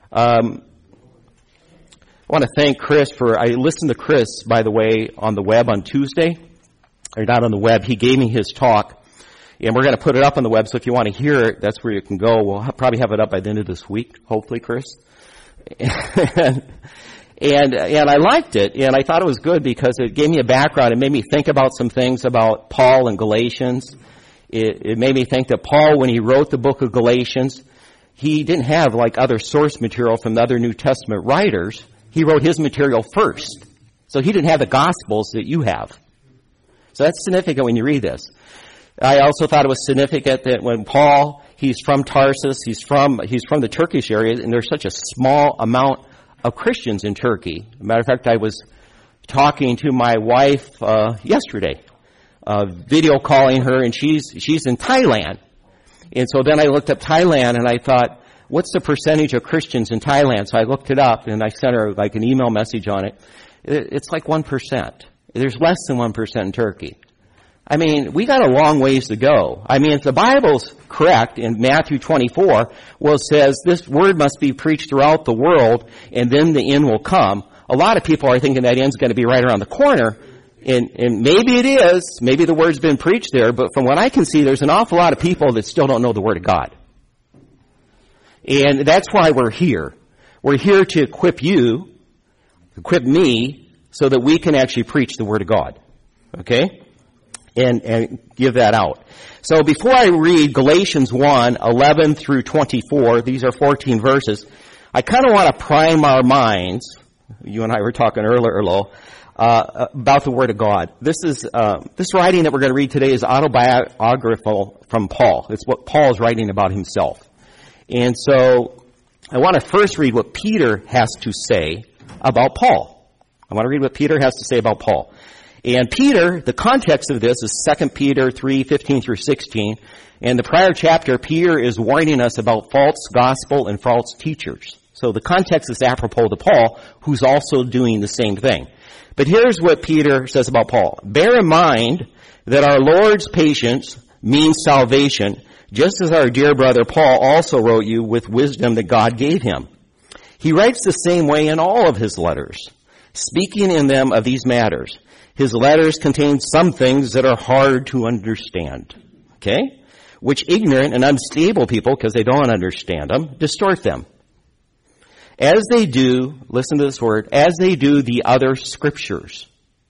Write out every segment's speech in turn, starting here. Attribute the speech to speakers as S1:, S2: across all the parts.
S1: I want to thank Chris I listened to Chris, by the way, on the web on Tuesday. Or not on the web. He gave me his talk. And we're going to put it up on the web, so if you want to hear it, that's where you can go. We'll probably have it up by the end of this week, hopefully, Chris. And I liked it, and I thought it was good because it gave me a background. It made me think about some things about Paul and Galatians. It made me think that Paul, when he wrote the book of Galatians, he didn't have like other source material from the other New Testament writers. He wrote his material first. So he didn't have the Gospels that you have. So that's significant when you read this. I also thought it was significant that when Paul, he's from Tarsus, he's from the Turkish area, and there's such a small amount of Christians in Turkey. As a matter of fact, I was talking to my wife yesterday, video calling her, and she's in Thailand. And so then I looked up Thailand, and I thought, what's the percentage of Christians in Thailand? So I looked it up, and I sent her like an email message on it. It's like 1%. There's less than 1% in Turkey. I mean, we got a long ways to go. I mean, if the Bible's correct in Matthew 24, well, it says this word must be preached throughout the world and then the end will come. A lot of people are thinking that end's going to be right around the corner. And maybe it is. Maybe the word's been preached there. But from what I can see, there's an awful lot of people that still don't know the Word of God. And that's why we're here. We're here to equip you, equip me, so that we can actually preach the Word of God. Okay? And give that out. So before I read Galatians 1:11 through 24, these are 14 verses, I kind of want to prime our minds. You and I were talking earlier, about the Word of God. This writing that we're going to read today is autobiographical from Paul. It's what Paul is writing about himself. And so I want to first read what Peter has to say about Paul. I want to read what Peter has to say about Paul. And Peter, the context of this is 2 Peter 3:15 through 16. And the prior chapter, Peter is warning us about false gospel and false teachers. So the context is apropos to Paul, who's also doing the same thing. But here's what Peter says about Paul. Bear in mind that our Lord's patience means salvation, just as our dear brother Paul also wrote you with wisdom that God gave him. He writes the same way in all of his letters, speaking in them of these matters. His letters contain some things that are hard to understand, okay? Which ignorant and unstable people, because they don't understand them, distort them. As they do, listen to this word, as they do the other scriptures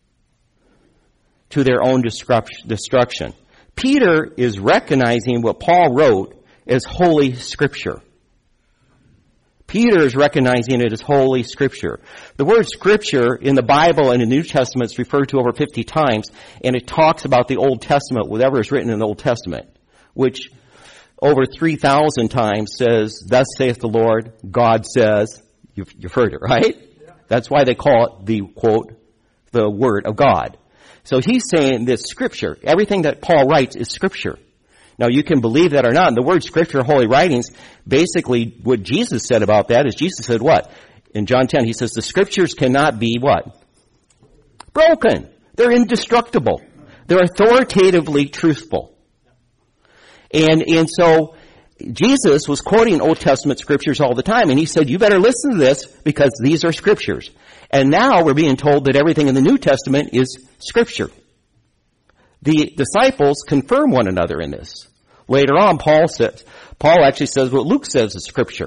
S1: to their own destruction. Peter is recognizing what Paul wrote as Holy Scripture. Peter is recognizing it as Holy Scripture. The word Scripture in the Bible and in the New Testament is referred to over 50 times, and it talks about the Old Testament, whatever is written in the Old Testament, which over 3,000 times says, thus saith the Lord, God says. You've heard it, right? Yeah. That's why they call it the, quote, the Word of God. So he's saying this Scripture. Everything that Paul writes is Scripture. Now, you can believe that or not. And the word Scripture, Holy Writings, basically what Jesus said about that is Jesus said what? In John 10, he says the Scriptures cannot be what? Broken. They're indestructible. They're authoritatively truthful. And so Jesus was quoting Old Testament Scriptures all the time. And he said, you better listen to this because these are Scriptures. And now we're being told that everything in the New Testament is Scripture. The disciples confirm one another in this. Later on, Paul actually says what Luke says is Scripture.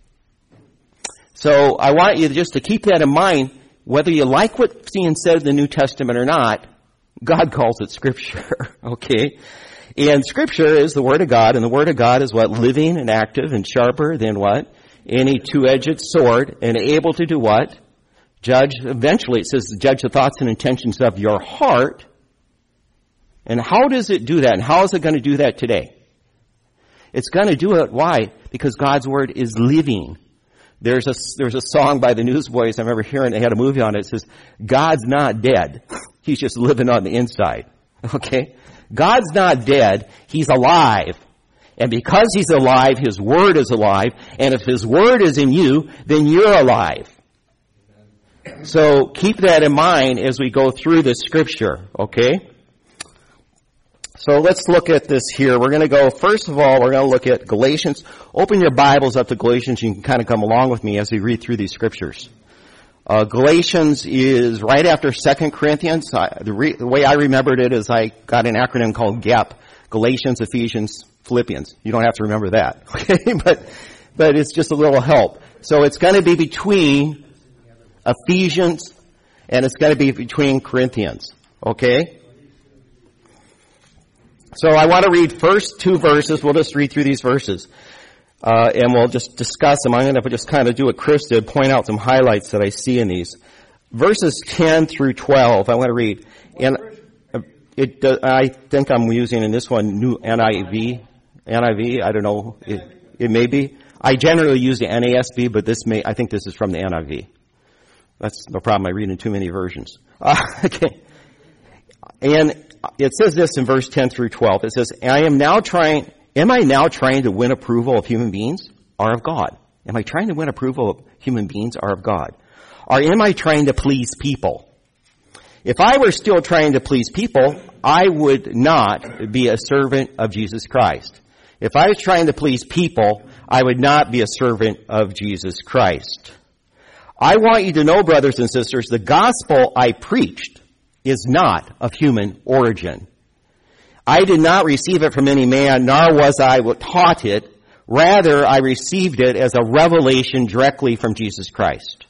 S1: So I want you just to keep that in mind, whether you like what's being said in the New Testament or not, God calls it Scripture, okay? And Scripture is the Word of God, and the Word of God is what? Living and active and sharper than what? Any two-edged sword, and able to do what? Judge, eventually it says, judge the thoughts and intentions of your heart. And how does it do that? And how is it going to do that today? It's going to do it. Why? Because God's Word is living. There's a song by the Newsboys I remember hearing. They had a movie on it. It says, God's not dead. He's just living on the inside. Okay? God's not dead. He's alive. And because He's alive, His Word is alive. And if His Word is in you, then you're alive. So keep that in mind as we go through this Scripture. Okay? So let's look at this here. We're going to go, first of all, we're going to look at Galatians. Open your Bibles up to Galatians. You can kind of come along with me as we read through these scriptures. Galatians is right after 2 Corinthians. The way I remembered it is I got an acronym called GAP. Galatians, Ephesians, Philippians. You don't have to remember that. Okay? But it's just a little help. So it's going to be between Ephesians and it's going to be between Corinthians. Okay? So I want to read first 2 verses. We'll just read through these verses. And we'll just discuss them. I'm going to just kind of do what Chris did, point out some highlights that I see in these. Verses 10 through 12, I want to read. And I think I'm using in this one new NIV, I don't know, it may be. I generally use the NASB, but I think this is from the NIV. That's no problem, I read in too many versions. Okay. And it says this in verse 10 through 12. It says, am I now trying to win approval of human beings or of God? Am I trying to win approval of human beings or of God? Or am I trying to please people? If I were still trying to please people, I would not be a servant of Jesus Christ. If I was trying to please people, I would not be a servant of Jesus Christ. I want you to know, brothers and sisters, the gospel I preached is not of human origin. I did not receive it from any man, nor was I taught it. Rather, I received it as a revelation directly from Jesus Christ.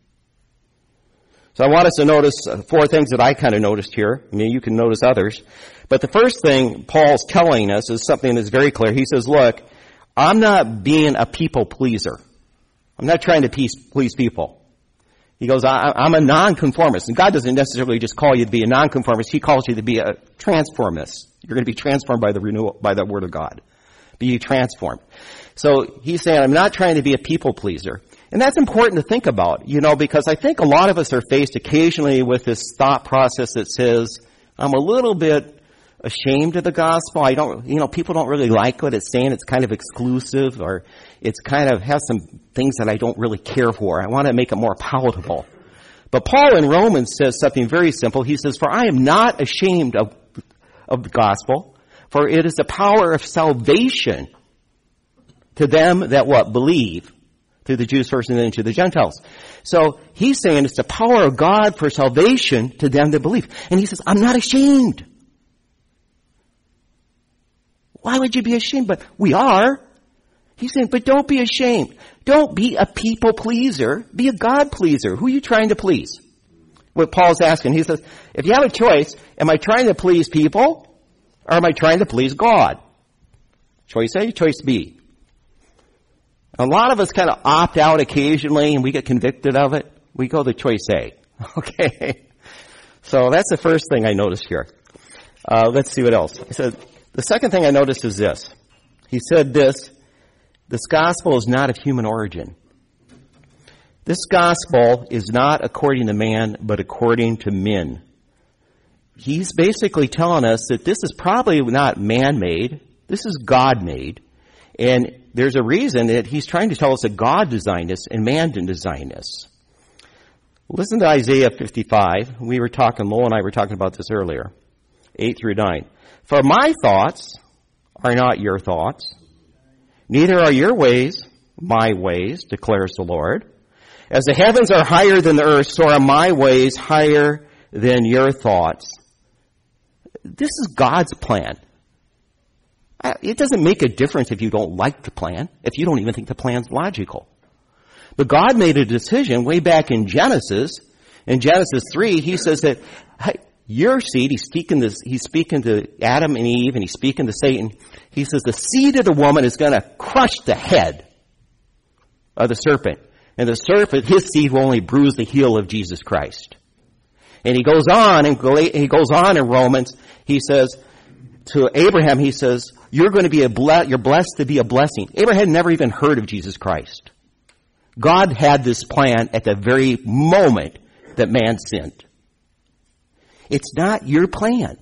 S1: So I want us to notice 4 things that I kind of noticed here. I mean, you can notice others. But the first thing Paul's telling us is something that's very clear. He says, look, I'm not being a people pleaser. I'm not trying to please people. He goes, I'm a nonconformist. And God doesn't necessarily just call you to be a nonconformist. He calls you to be a transformist. You're going to be transformed by the Word of God. Be transformed. So he's saying, I'm not trying to be a people pleaser. And that's important to think about, because I think a lot of us are faced occasionally with this thought process that says, I'm a little bit ashamed of the gospel. People don't really like what it's saying. It's kind of exclusive, or it's kind of has some things that I don't really care for. I want to make it more palatable. But Paul in Romans says something very simple. He says, for I am not ashamed of the gospel, for it is the power of salvation to them that believe, through the Jews first and then to the Gentiles. So he's saying it's the power of God for salvation to them that believe. And he says, I'm not ashamed. Why would you be ashamed? But we are. He's saying, but don't be ashamed. Don't be a people pleaser. Be a God pleaser. Who are you trying to please? What Paul's asking. He says, if you have a choice, am I trying to please people or am I trying to please God? Choice A, choice B. A lot of us kind of opt out occasionally and we get convicted of it. We go to choice A. Okay. So that's the first thing I noticed here. Let's see what else. He said, the second thing I noticed is this. He said this gospel is not of human origin. This gospel is not according to man, but according to men. He's basically telling us that this is probably not man-made. This is God-made. And there's a reason that he's trying to tell us that God designed this and man didn't design this. Listen to Isaiah 55. Lowell and I were talking about this earlier. 8 through 9. For my thoughts are not your thoughts, neither are your ways my ways, declares the Lord. As the heavens are higher than the earth, so are my ways higher than your thoughts. This is God's plan. It doesn't make a difference if you don't like the plan, if you don't even think the plan's logical. But God made a decision way back in Genesis. In Genesis 3, he says that, hey, your seed, he's speaking to Adam and Eve, and he's speaking to Satan. He says the seed of the woman is going to crush the head of the serpent. And the serpent, his seed will only bruise the heel of Jesus Christ. And he goes on in Romans, he says to Abraham, he says, you're blessed to be a blessing. Abraham had never even heard of Jesus Christ. God had this plan at the very moment that man sinned. It's not your plan.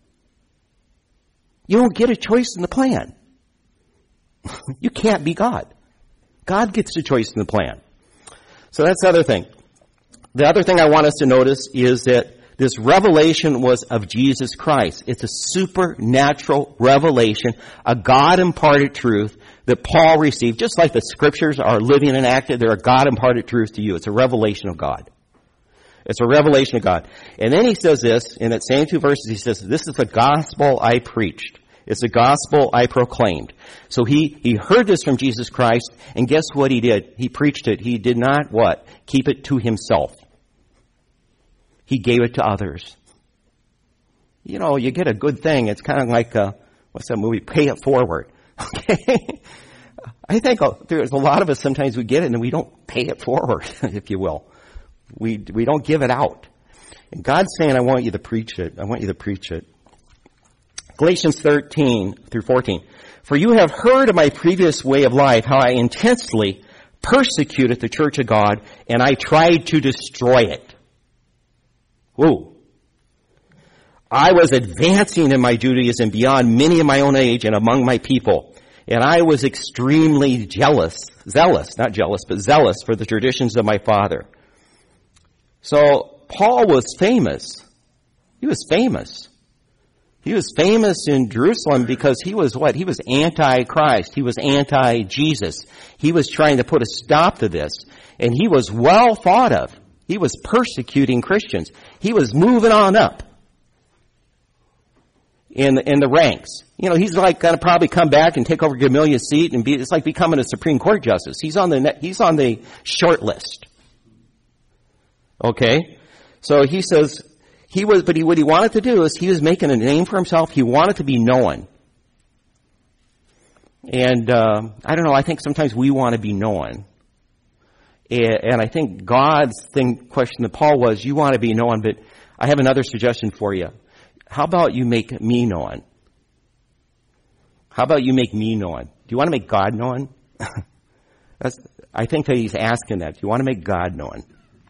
S1: You don't get a choice in the plan. You can't be God. God gets the choice in the plan. So that's the other thing. The other thing I want us to notice is that This revelation was of Jesus Christ. It's a supernatural revelation, a God-imparted truth that Paul received. Just like the Scriptures are living and active, they're a God-imparted truth to you. It's a revelation of God. It's a revelation of God. And then he says this, in that same 2 verses, he says, this is the gospel I preached. It's the gospel I proclaimed. So he heard this from Jesus Christ, and guess what he did? He preached it. He did not what? Keep it to himself. He gave it to others. You know, you get a good thing. It's kind of like, what's that movie? Pay It Forward. Okay? I think there's a lot of us, sometimes we get it and we don't pay it forward, if you will. We don't give it out. And God's saying, I want you to preach it. I want you to preach it. Galatians 13 through 14. For you have heard of my previous way of life, how I intensely persecuted the church of God, and I tried to destroy it. Whoa. I was advancing in my Judaism beyond many of my own age and among my people. And I was extremely zealous for the traditions of my father. So Paul was famous. He was famous. He was famous in Jerusalem because he was what? He was anti-Christ. He was anti-Jesus. He was trying to put a stop to this. And he was well thought of. He was persecuting Christians. He was moving on up in the ranks. You know, he's like going to probably come back and take over Gamaliel's seat and it's like becoming a Supreme Court justice. He's on the short list. Okay? So he says what he wanted to do is he was making a name for himself. He wanted to be known. And I don't know, I think sometimes we want to be known. And I think God's question to Paul was, you want to be known, but I have another suggestion for you. How about you make me known? How about you make me known? Do you want to make God known? I think that he's asking that. Do you want to make God known?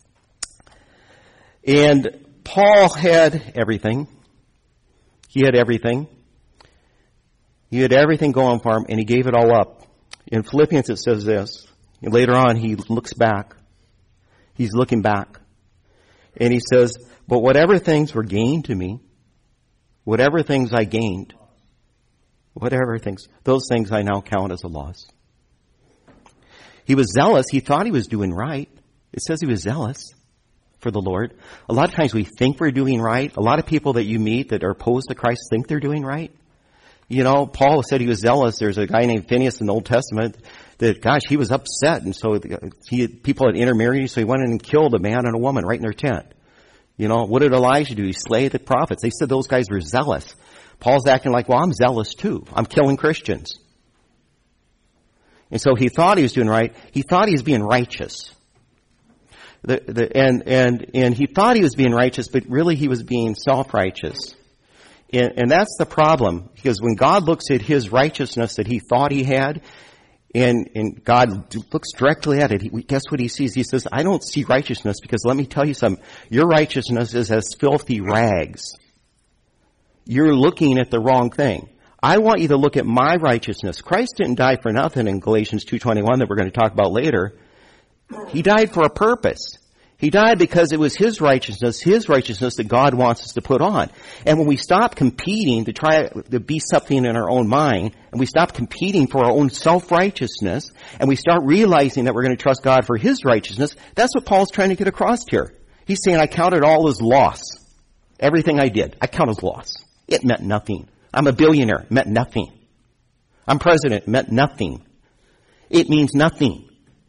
S1: And Paul had everything. He had everything. He had everything going for him, and he gave it all up. In Philippians it says this. And later on, he looks back. He's looking back. And he says, but whatever things were gained to me, whatever things I gained, those things I now count as a loss. He was zealous. He thought he was doing right. It says he was zealous for the Lord. A lot of times we think we're doing right. A lot of people that you meet that are opposed to Christ think they're doing right. You know, Paul said he was zealous. There's a guy named Phineas in the Old Testament that, gosh, he was upset. And so people had intermarried, so he went in and killed a man and a woman right in their tent. You know, what did Elijah do? He slayed the prophets. They said those guys were zealous. Paul's acting like, well, I'm zealous too. I'm killing Christians. And so he thought he was doing right. He thought he was being righteous. And he thought he was being righteous, but really he was being self-righteous. And that's the problem, because when God looks at his righteousness that he thought he had, and God looks directly at it, guess what he sees? He says, I don't see righteousness, because let me tell you something. Your righteousness is as filthy rags. You're looking at the wrong thing. I want you to look at my righteousness. Christ didn't die for nothing in Galatians 2:21 that we're going to talk about later. He died for a purpose. He died because it was his righteousness that God wants us to put on. And when we stop competing to try to be something in our own mind, and we stop competing for our own self-righteousness, and we start realizing that we're going to trust God for his righteousness, that's what Paul's trying to get across here. He's saying, I count it all as loss. Everything I did, I count as loss. It meant nothing. I'm a billionaire. It meant nothing. I'm president. It meant nothing. It means nothing.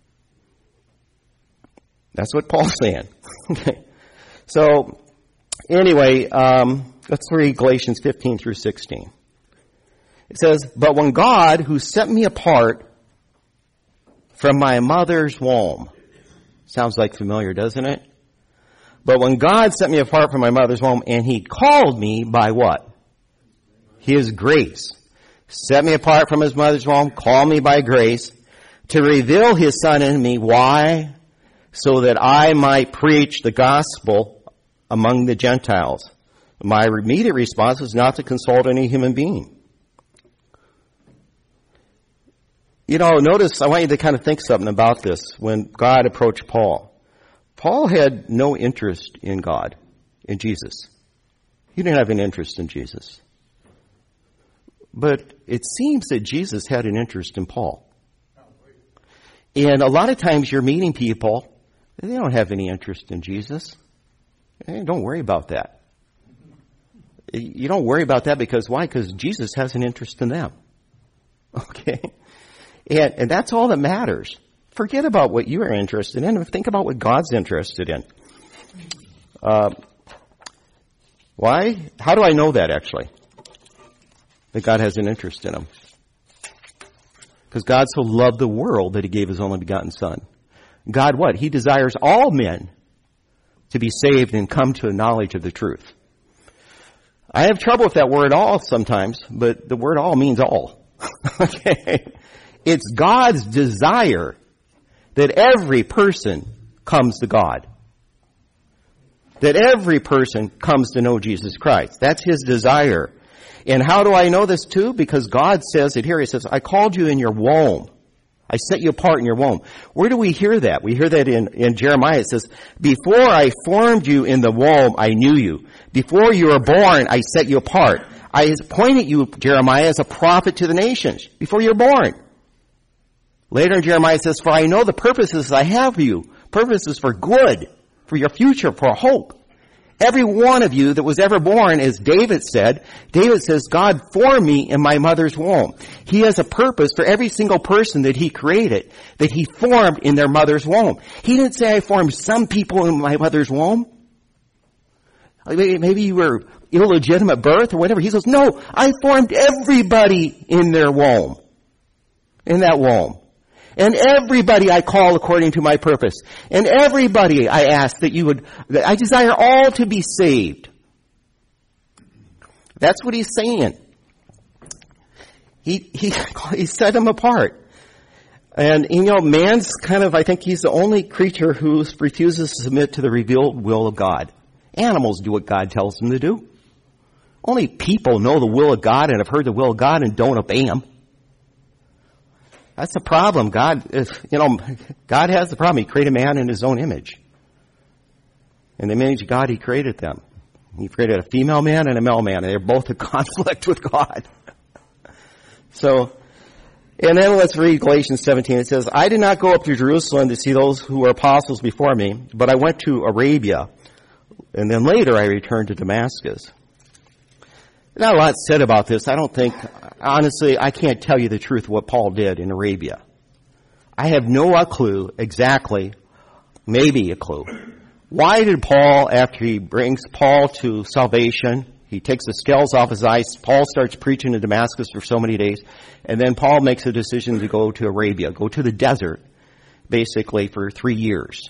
S1: That's what Paul's saying. Okay. So, anyway, let's read Galatians 15 through 16. It says, but when God, who set me apart from my mother's womb, sounds like familiar, doesn't it? But when God set me apart from my mother's womb, and he called me by what? His grace. Set me apart from his mother's womb, called me by grace, to reveal his son in me. Why? So that I might preach the gospel among the Gentiles. My immediate response was not to consult any human being. You know, notice, I want you to kind of think something about this when God approached Paul. Paul had no interest in God in Jesus. He didn't have an interest in Jesus. But it seems that Jesus had an interest in Paul. And a lot of times you're meeting people, they don't have any interest in Jesus. Hey, don't worry about that. You don't worry about that because why? Because Jesus has an interest in them. Okay? And that's all that matters. Forget about what you are interested in and think about what God's interested in. Why? How do I know that actually? That God has an interest in them. Because God so loved the world that He gave His only begotten Son. God what? He desires all men to be saved and come to a knowledge of the truth. I have trouble with that word all sometimes, but the word all means all. Okay? It's God's desire that every person comes to God. That every person comes to know Jesus Christ. That's His desire. And how do I know this too? Because God says it here. He says, I called you in your womb. I set you apart in your womb. Where do we hear that? We hear that in Jeremiah. It says, before I formed you in the womb, I knew you. Before you were born, I set you apart. I appointed you, Jeremiah, as a prophet to the nations before you were born. Later in Jeremiah it says, for I know the purposes I have for you. Purposes for good, for your future, for hope. Every one of you that was ever born, as David said, David says, God formed me in my mother's womb. He has a purpose for every single person that He created, that He formed in their mother's womb. He didn't say, I formed some people in my mother's womb. Maybe you were illegitimate birth or whatever. He says, no, I formed everybody in their womb, in that womb. And everybody I call according to my purpose. And everybody I ask that I desire all to be saved. That's what He's saying. He set them apart. And, man's I think he's the only creature who refuses to submit to the revealed will of God. Animals do what God tells them to do. Only people know the will of God and have heard the will of God and don't obey Him. That's the problem. God has the problem. He created man in His own image. In the image of God, He created them. He created a female man and a male man, and they're both in conflict with God. And then let's read Galatians 17. It says, I did not go up to Jerusalem to see those who were apostles before me, but I went to Arabia, and then later I returned to Damascus. Not a lot said about this. Honestly, I can't tell you the truth of what Paul did in Arabia. I have no clue exactly, maybe a clue. Why did Paul, after he brings Paul to salvation, he takes the scales off his eyes, Paul starts preaching in Damascus for so many days, and then Paul makes a decision to go to Arabia, go to the desert, basically for 3 years.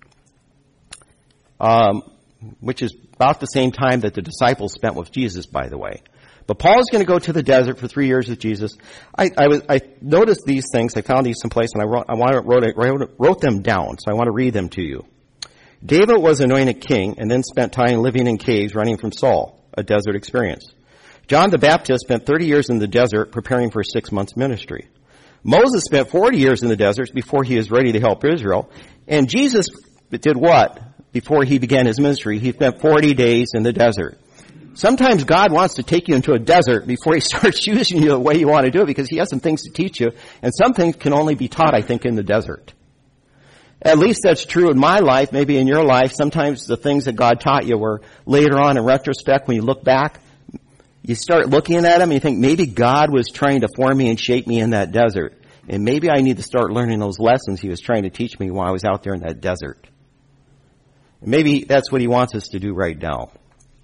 S1: Which is about the same time that the disciples spent with Jesus, by the way. But Paul's going to go to the desert for 3 years with Jesus. I noticed these things. I found these someplace, and I wrote them down. So I want to read them to you. David was anointed king, and then spent time living in caves, running from Saul, a desert experience. John the Baptist spent 30 years in the desert, preparing for 6 months ministry. Moses spent 40 years in the desert before he was ready to help Israel. And Jesus did what? Before he began his ministry, he spent 40 days in the desert. Sometimes God wants to take you into a desert before He starts using you the way you want to do it, because He has some things to teach you, and some things can only be taught, I think, in the desert. At least that's true in my life, maybe in your life. Sometimes the things that God taught you were later on in retrospect, when you look back, you start looking at them and you think, maybe God was trying to form me and shape me in that desert. And maybe I need to start learning those lessons He was trying to teach me while I was out there in that desert. Maybe that's what He wants us to do right now.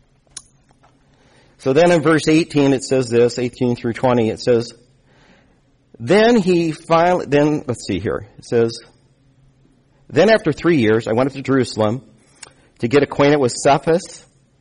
S1: So then in verse 18 it says this, 18 through 20, it says, then let's see here. It says, then after 3 years I went up to Jerusalem to get acquainted with Cephas,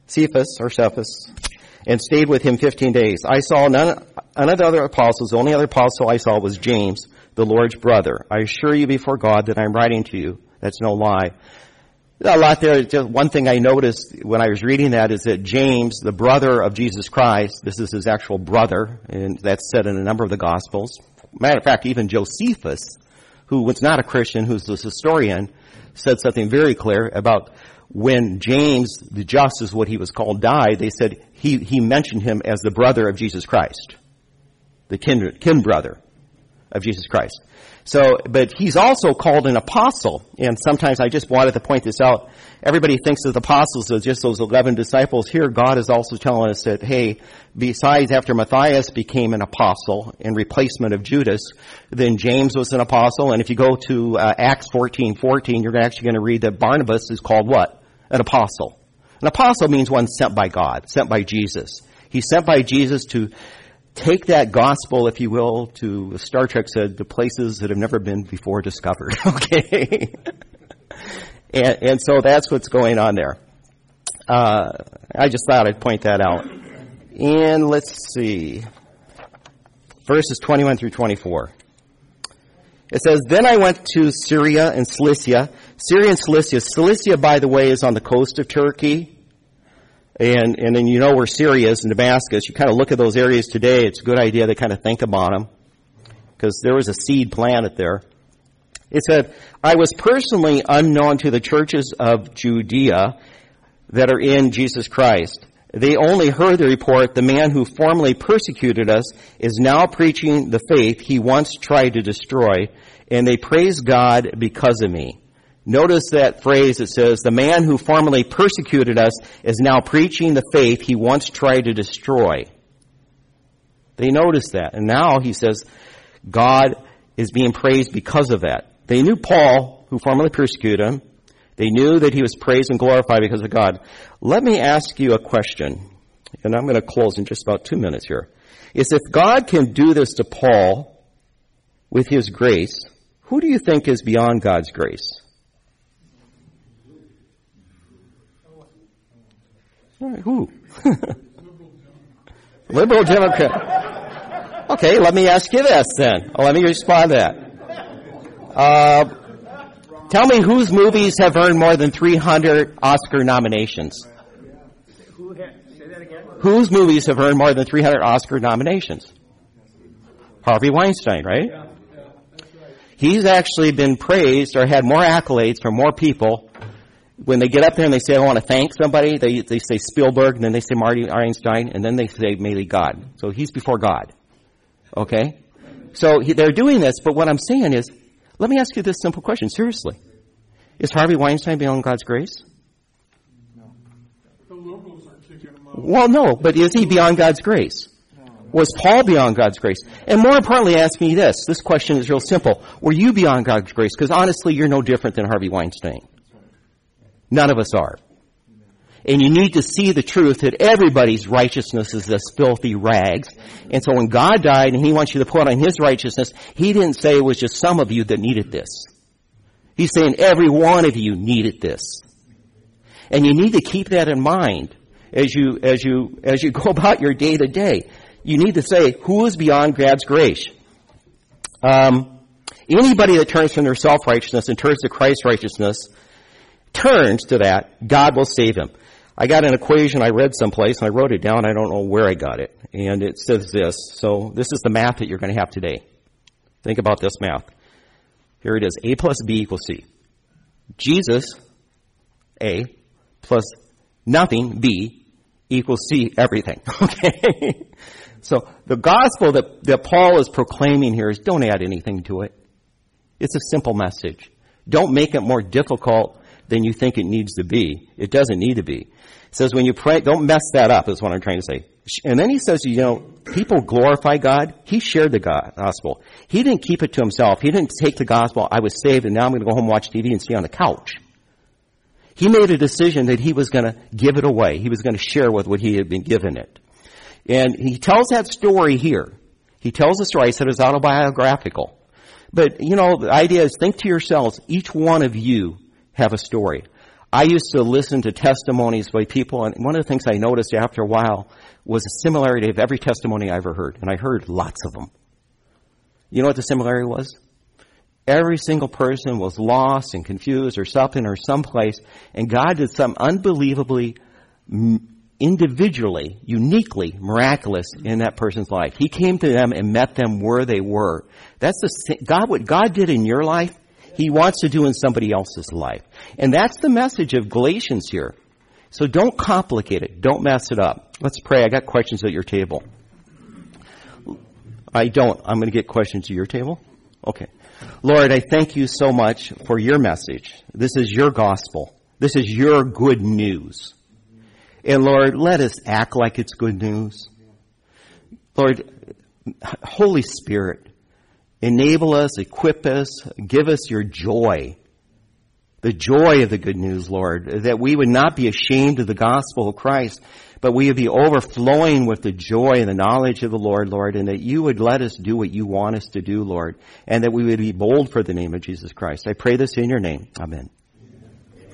S1: and stayed with him 15 days. I saw none of the other apostles. The only other apostle I saw was James, the Lord's brother. I assure you before God that I'm writing to you. That's no lie. A lot there. Just one thing I noticed when I was reading that is that James, the brother of Jesus Christ, this is his actual brother, and that's said in a number of the Gospels. Matter of fact, even Josephus, who was not a Christian, who's a historian, said something very clear about when James, the just is what he was called, died, they said he mentioned him as the brother of Jesus Christ. The kin brother of Jesus Christ. So, but he's also called an apostle. And sometimes I just wanted to point this out. Everybody thinks of the apostles as just those 11 disciples. Here, God is also telling us that, hey, besides after Matthias became an apostle in replacement of Judas, then James was an apostle. And if you go to Acts 14:14, you're actually going to read that Barnabas is called what? An apostle. An apostle means one sent by God, sent by Jesus. He's sent by Jesus to take that gospel, if you will, to, Star Trek said, to places that have never been before discovered. Okay? and so that's what's going on there. I just thought I'd point that out. And let's see. Verses 21 through 24. It says, Then I went to Syria and Cilicia. Syria and Cilicia. Cilicia, by the way, is on the coast of Turkey. And then you know where Syria is in Damascus. You kind of look at those areas today. It's a good idea to kind of think about them. Because there was a seed planted there. It said, I was personally unknown to the churches of Judea that are in Jesus Christ. They only heard the report, the man who formerly persecuted us is now preaching the faith he once tried to destroy, and they praise God because of me. Notice that phrase that says, the man who formerly persecuted us is now preaching the faith he once tried to destroy. They noticed that. And now he says, God is being praised because of that. They knew Paul, who formerly persecuted him. They knew that he was praised and glorified because of God. Let me ask you a question, and I'm going to close in just about 2 minutes here. Is if God can do this to Paul with his grace, who do you think is beyond God's grace? Who? Liberal Democrat. Okay, let me ask you this then. Let me respond to that. Tell me whose movies have earned more than 300 Oscar nominations? Say that again? Whose movies have earned more than 300 Oscar nominations? Harvey Weinstein, right? Yeah, that's right. He's actually been praised or had more accolades from more people. When they get up there and they say, I want to thank somebody, they say Spielberg, and then they say Marty Einstein, and then they say mainly God. So he's before God. Okay? So they're doing this, but what I'm saying is, let me ask you this simple question, seriously. Is Harvey Weinstein beyond God's grace?
S2: No. The locals are kicking him out.
S1: Well, no, but is he beyond God's grace? Was Paul beyond God's grace? And more importantly, ask me this. This question is real simple. Were you beyond God's grace? Because honestly, you're no different than Harvey Weinstein. None of us are. And you need to see the truth that everybody's righteousness is this filthy rags. And so when God died and he wants you to put on his righteousness, he didn't say it was just some of you that needed this. He's saying every one of you needed this. And you need to keep that in mind as you go about your day to day. You need to say, who is beyond God's grace? Anybody that turns from their self-righteousness and turns to Christ's righteousness, turns to that, God will save him. I got an equation I read someplace, and I wrote it down. I don't know where I got it. And it says this. So this is the math that you're going to have today. Think about this math. Here it is. A plus B equals C. Jesus, A, plus nothing, B, equals C, everything. Okay? So the gospel that Paul is proclaiming here is don't add anything to it. It's a simple message. Don't make it more difficult than you think it needs to be. It doesn't need to be. It says when you pray, don't mess that up is what I'm trying to say. And then he says, people glorify God. He shared the gospel. He didn't keep it to himself. He didn't take the gospel, I was saved and now I'm going to go home and watch TV and stay on the couch. He made a decision that he was going to give it away. He was going to share with what he had been given it. And he tells that story here. He tells the story. I said it's autobiographical. But, the idea is think to yourselves, each one of you have a story. I used to listen to testimonies by people, and one of the things I noticed after a while was a similarity of every testimony I ever heard, and I heard lots of them. You know what the similarity was? Every single person was lost and confused or something or someplace, and God did something unbelievably, individually, uniquely miraculous in that person's life. He came to them and met them where they were. That's what God did in your life. He wants to do in somebody else's life. And that's the message of Galatians here. So don't complicate it. Don't mess it up. Let's pray. I got questions at your table. I don't. I'm going to get questions at your table? Okay. Lord, I thank you so much for your message. This is your gospel. This is your good news. And Lord, let us act like it's good news. Lord, Holy Spirit, enable us, equip us, give us your joy. The joy of the good news, Lord, that we would not be ashamed of the gospel of Christ, but we would be overflowing with the joy and the knowledge of the Lord, Lord, and that you would let us do what you want us to do, Lord, and that we would be bold for the name of Jesus Christ. I pray this in your name. Amen.